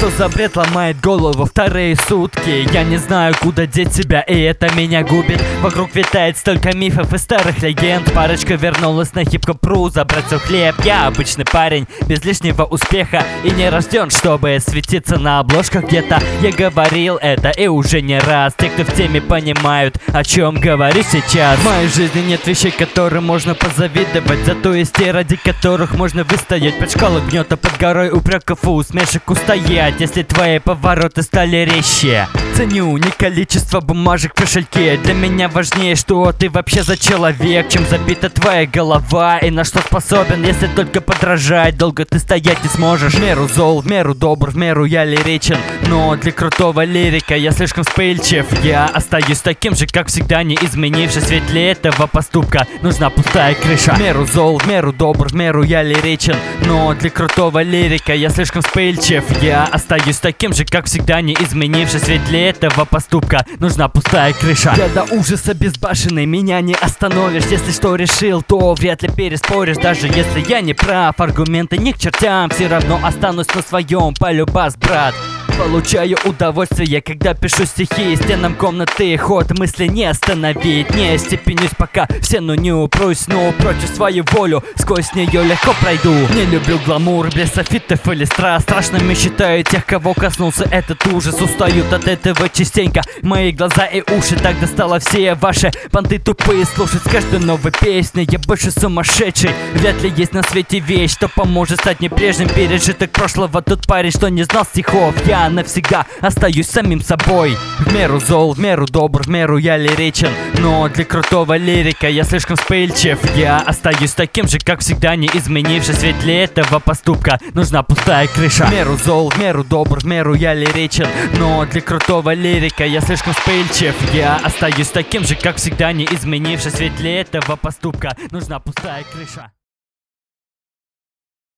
Что за бред ломает голову вторые сутки? Я не знаю, куда деть себя, и это меня губит. Вокруг витает столько мифов и старых легенд. Парочка вернулась на хип-хоп-ру забрать свой хлеб. Я обычный парень, без лишнего успеха, и не рожден, чтобы светиться на обложках где-то. Я говорил это и уже не раз. Те, кто в теме, понимают, о чем говорю сейчас. В моей жизни нет вещей, которым можно позавидовать, зато есть те, ради которых можно выстоять. Под шкалой гнета, под горой упреков и усмешек устоять, если твои повороты стали резче. Ценю не количество бумажек в кошельке. Для меня важнее, что ты вообще за человек, чем забита твоя голова и на что способен. Если только подражать, долго ты стоять не сможешь. В меру зол, в меру добр, в меру я лиричен, но для крутого лирика я слишком вспыльчив. Я остаюсь таким же, как всегда, не изменившись, ведь для этого поступка нужна пустая крыша. В меру зол, в меру добр, в меру я лиричен, но для крутого лирика я слишком вспыльчив. Я остаюсь таким же, как всегда, не изменившись, ведь для этого поступка нужна пустая крыша. Я до ужаса безбашенный, меня не остановишь. Если что решил, то вряд ли переспоришь. Даже если я не прав, аргументы ни к чертям, все равно останусь на своем, полюбас, брат. Получаю удовольствие, когда пишу стихи. Стенам комнаты ход мысли не остановить. Не степенюсь, пока в стену не упрусь, но против свою волю сквозь нее легко пройду. Не люблю гламур, без софитов или страст. Страшными считаю тех, кого коснулся этот ужас. Устают от этого частенько мои глаза и уши. Так достало все ваши понты тупые слушать. С каждой новой песней я больше сумасшедший. Вряд ли есть на свете вещь, что поможет стать не прежним. Пережиток прошлого тот парень, что не знал стихов. Я навсегда остаюсь самим собой. В меру зол, в меру добр, в меру я лиричен, но для крутого лирика я слишком вспыльчив. Я остаюсь таким же, как всегда, не изменившись, ведь для этого поступка нужна пустая крыша. В меру зол, в меру добр, в меру я лиричен, но для крутого лирика я слишком вспыльчив. Я остаюсь таким же, как всегда, не изменившись, ведь для этого поступка нужна пустая крыша.